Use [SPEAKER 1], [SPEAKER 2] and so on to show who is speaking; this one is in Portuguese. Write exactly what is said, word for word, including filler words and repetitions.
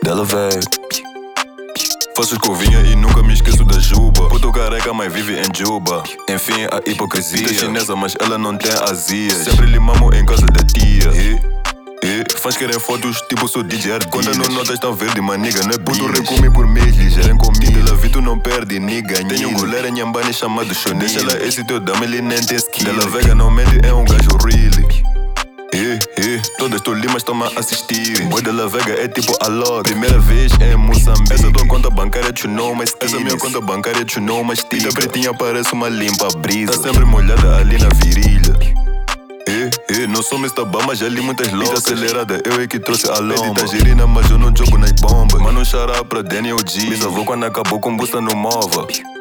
[SPEAKER 1] dela veio. Faço escovinha e nunca me esqueço da juba. Puto careca, mas vive em Juba. Enfim, a hipocrisia. Tia chinesa, mas ela não tem azia. Sempre lhe mamo em casa da tia. E, e, fãs querem fotos, tipo sou D J. Conta no notas tão verde, maniga. Não é puto recome por mês, ligeiro em comida. Dela vi tu não perde, niga. Tenho um goleiro em Nhambane chamado Shonil. Deixa ela esse teu dama, ele nem tem skill. Dela vega não mente, é um gajo really. E, e, todas tu limas estão a assistir. Boy dela vega é tipo a lot. Primeira vez em Moçambique. Essa tua conta bancária tu know mais skinny. Essa minha conta bancária tu know mais tica. Pita pretinha parece uma limpa brisa. Tá sempre molhada ali na virilha. E, e, não sou mister Bama, já li muitas loucas. Acelerada, eu é que trouxe a lomba. Edita girina, mas eu não jogo nas bombas. Mano, xará pra Daniel G. Bisavô quando acabou com busta no mova.